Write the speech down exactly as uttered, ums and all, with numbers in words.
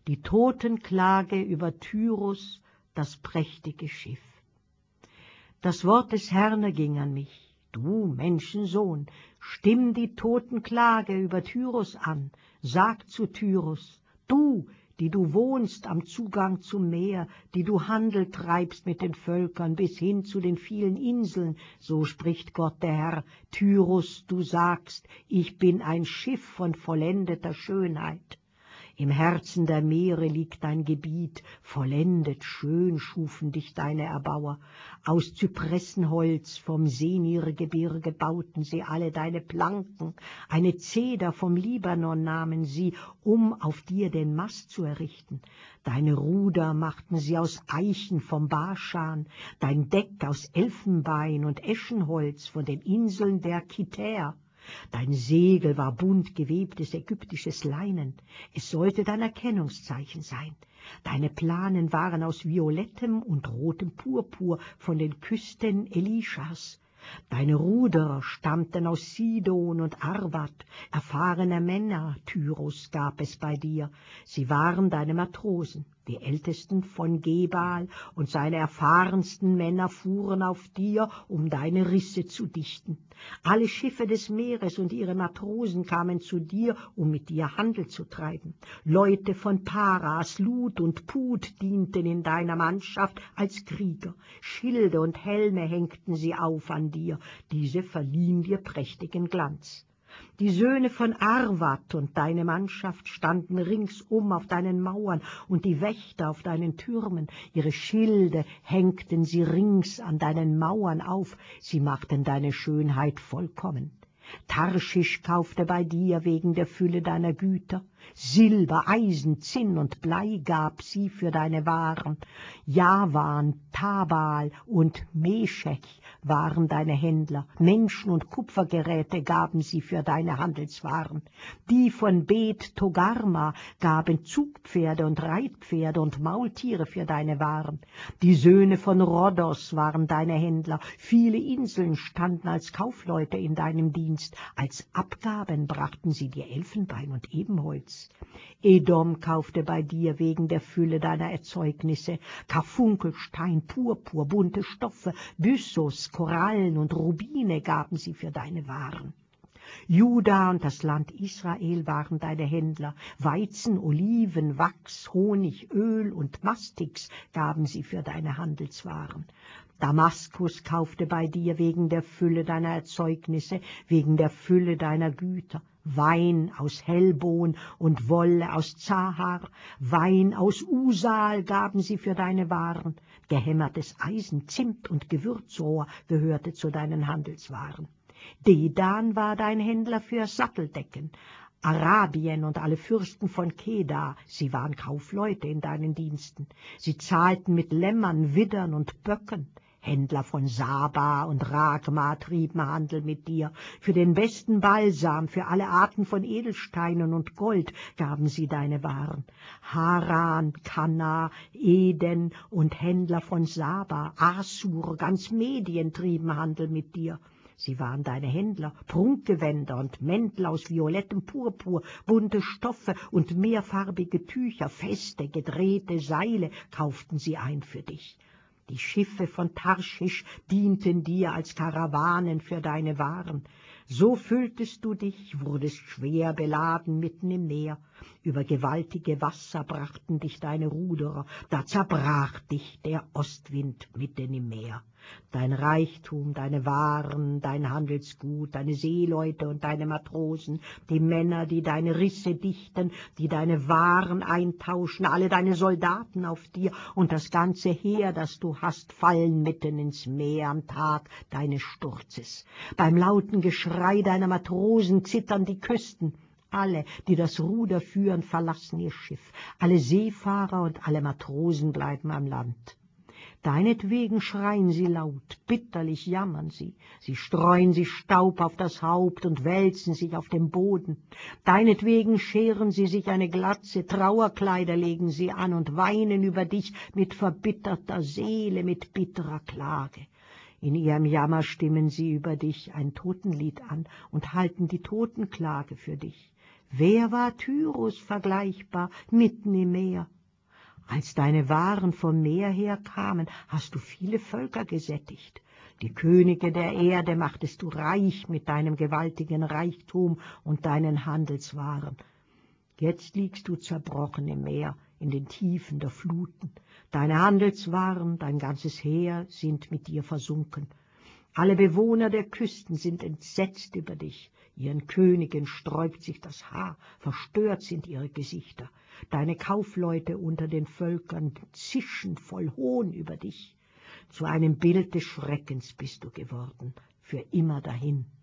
die Totenklage über Tyrus, das prächtige Schiff. Das Wort des Herrn erging an mich: Du Menschensohn, stimm die Totenklage über Tyrus an, sag zu Tyrus: Du, die du wohnst am Zugang zum Meer, die du Handel treibst mit den Völkern bis hin zu den vielen Inseln, so spricht Gott der Herr: Tyrus, du sagst, ich bin ein Schiff von vollendeter Schönheit. Im Herzen der Meere liegt dein Gebiet, vollendet schön schufen dich deine Erbauer. Aus Zypressenholz vom Senirgebirge bauten sie alle deine Planken, eine Zeder vom Libanon nahmen sie, um auf dir den Mast zu errichten. Deine Ruder machten sie aus Eichen vom Baschan, dein Deck aus Elfenbein und Eschenholz von den Inseln der Kitäer. Dein Segel war bunt gewebtes ägyptisches Leinen, es sollte dein Erkennungszeichen sein. Deine Planen waren aus violettem und rotem Purpur von den Küsten Elishas. Deine Ruderer stammten aus Sidon und Arvad, erfahrene Männer, Tyros, gab es bei dir. Sie waren deine Matrosen, die Ältesten von Gebal, und seine erfahrensten Männer fuhren auf dir, um deine Risse zu dichten. Alle Schiffe des Meeres und ihre Matrosen kamen zu dir, um mit dir Handel zu treiben. Leute von Paras, Lut und Put dienten in deiner Mannschaft als Krieger. Schilde und Helme hängten sie auf an dir, diese verliehen dir prächtigen Glanz. Die Söhne von Arvad und deine Mannschaft standen ringsum auf deinen Mauern und die Wächter auf deinen Türmen. Ihre Schilde hängten sie rings an deinen Mauern auf, sie machten deine Schönheit vollkommen. Tarschisch kaufte bei dir wegen der Fülle deiner Güter. Silber, Eisen, Zinn und Blei gab sie für deine Waren. Javan, Tabal und Meshech waren deine Händler. Menschen und Kupfergeräte gaben sie für deine Handelswaren. Die von Bet Togarma gaben Zugpferde und Reitpferde und Maultiere für deine Waren. Die Söhne von Rhodos waren deine Händler. Viele Inseln standen als Kaufleute in deinem Dienst. Als Abgaben brachten sie dir Elfenbein und Ebenholz. Edom kaufte bei dir wegen der Fülle deiner Erzeugnisse Karfunkelstein, Purpur, bunte Stoffe, Byssus, Korallen und Rubine gaben sie für deine Waren. Juda und das Land Israel waren deine Händler. Weizen, Oliven, Wachs, Honig, Öl und Mastix gaben sie für deine Handelswaren. Damaskus kaufte bei dir wegen der Fülle deiner Erzeugnisse, wegen der Fülle deiner Güter. Wein aus Helbon und Wolle aus Zahar, Wein aus Usal gaben sie für deine Waren. Gehämmertes Eisen, Zimt und Gewürzrohr gehörte zu deinen Handelswaren. Dedan war dein Händler für Satteldecken. Arabien und alle Fürsten von Kedar, sie waren Kaufleute in deinen Diensten. Sie zahlten mit Lämmern, Widdern und Böcken. Händler von Saba und Ragma trieben Handel mit dir. Für den besten Balsam, für alle Arten von Edelsteinen und Gold gaben sie deine Waren. Haran, Kana, Eden und Händler von Saba, Assur, ganz Medien trieben Handel mit dir. Sie waren deine Händler, Prunkgewänder und Mäntel aus violettem Purpur, bunte Stoffe und mehrfarbige Tücher, feste, gedrehte Seile kauften sie ein für dich. Die Schiffe von Tarschisch dienten dir als Karawanen für deine Waren. So fülltest du dich, wurdest schwer beladen mitten im Meer. Über gewaltige Wasser brachten dich deine Ruderer, da zerbrach dich der Ostwind mitten im Meer. Dein Reichtum, deine Waren, dein Handelsgut, deine Seeleute und deine Matrosen, die Männer, die deine Risse dichten, die deine Waren eintauschen, alle deine Soldaten auf dir und das ganze Heer, das du hast, fallen mitten ins Meer am Tag deines Sturzes. Beim lauten Geschrei deiner Matrosen zittern die Küsten. Alle, die das Ruder führen, verlassen ihr Schiff. Alle Seefahrer und alle Matrosen bleiben am Land. Deinetwegen schreien sie laut, bitterlich jammern sie. Sie streuen sich Staub auf das Haupt und wälzen sich auf dem Boden. Deinetwegen scheren sie sich eine Glatze, Trauerkleider legen sie an und weinen über dich mit verbitterter Seele, mit bitterer Klage. In ihrem Jammer stimmen sie über dich ein Totenlied an und halten die Totenklage für dich. Wer war Tyrus vergleichbar mitten im Meer? Als deine Waren vom Meer her kamen, hast du viele Völker gesättigt. Die Könige der Erde machtest du reich mit deinem gewaltigen Reichtum und deinen Handelswaren. Jetzt liegst du zerbrochen im Meer, in den Tiefen der Fluten. Deine Handelswaren, dein ganzes Heer sind mit dir versunken. Alle Bewohner der Küsten sind entsetzt über dich. Ihren Königen sträubt sich das Haar, verstört sind ihre Gesichter. Deine Kaufleute unter den Völkern zischen voll Hohn über dich. Zu einem Bild des Schreckens bist du geworden, für immer dahin.